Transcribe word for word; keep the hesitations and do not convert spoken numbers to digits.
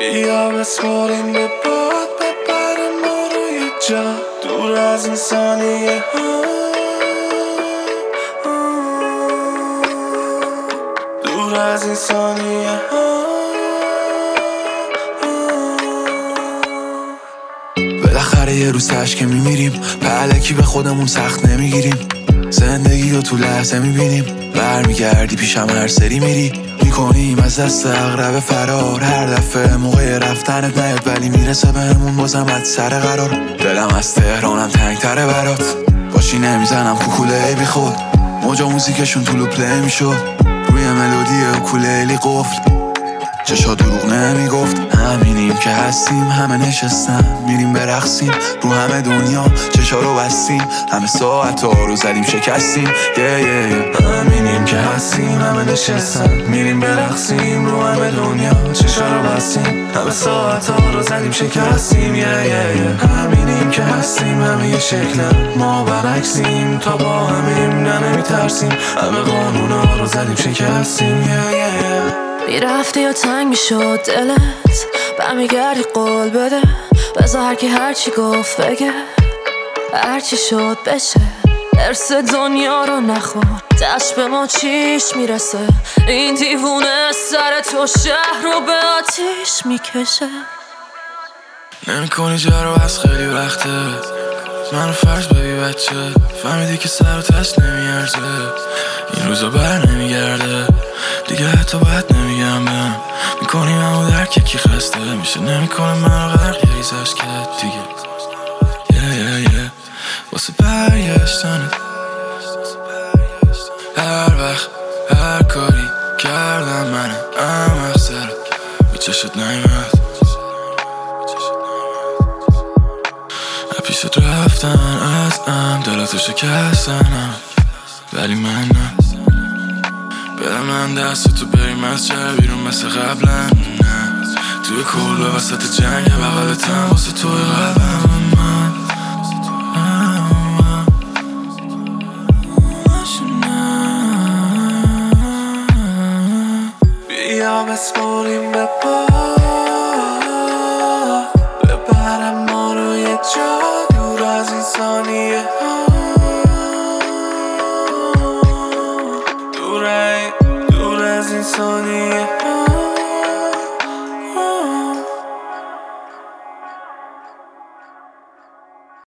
بیا بسپاریم به باد، ببره ما رو یه جا دور از این ثانیه ها، دور از این ثانیه ها. بالاخره یه روز تشکه میمیریم، پهلکی به خودمون سخت نمیگیریم، زندگی رو تو لحظه میبینیم، برمیگردی پیشم هر سری میری، میکنیم از دست اغرب فرار، هر دفعه موقع رفتنت نیاد ولی میرسه بهمون بازم از سر قرار. دلم از تهرانم تنگتره برات، باشی نمیزنم کوکوله ای بی خود، موجا موزیکشون طولو پلی میشد، روی ملودی اوکولیلی قفل، چشا دروغ نمیگفت. همینیم که هستیم، همه نشستن میریم برقصیم، رو همه دنیا چشا رو بستیم، همه ساعت ها رو زدیم شکستیم. yeah, yeah, yeah. همینیم که هستیم، همه نشستن میریم برقصیم، رو همه دنیا چشا رو بستیم، همه ساعت ها رو زدیم شکستیم. yeah, yeah, yeah. همینیم که هستیم، همه یه شکلن، ما برعکسیم، تا با همیم نه نمیترسیم، همه قانونا رو زدیم شکستیم. yeah, yeah, yeah. میرفتی یا تنگ میشد دلت، برمیگردی قول بده، بذار هرکی هرچی گفت بگه، هرچی شد بشه، ارس دنیا رو نخور، دست به ما چیش میرسه، این دیوونه سر تو شهر رو به آتیش میکشه. نمی کنی جارو از خیلی وقته، منو فرض ببی بچه، فهمیدی که سر و تست نمیارزه، این روزا بر نمیگرده دیگه، حتی باید نمیگم بهم، میکنی منو درک کی خسته میشه، نمیکنه منو غرق یه ریزش که دیگه yeah, yeah, yeah. واسه برگشتنت هر وقت هر کاری کردم منم احمق سرت به چشت نیمد، پیشت رفتن از ام دلاتو شکستنم، ولی من نه، برم من دست تو بریم از چه بیرون مثل قبلا، نه توی کل به وسط جنگ بغلتم واسه توی قلبم من بیا بسپاریم به پا، ببرم ما رو یه جا دور از این ثانیه ها، دور دور از این ثانیه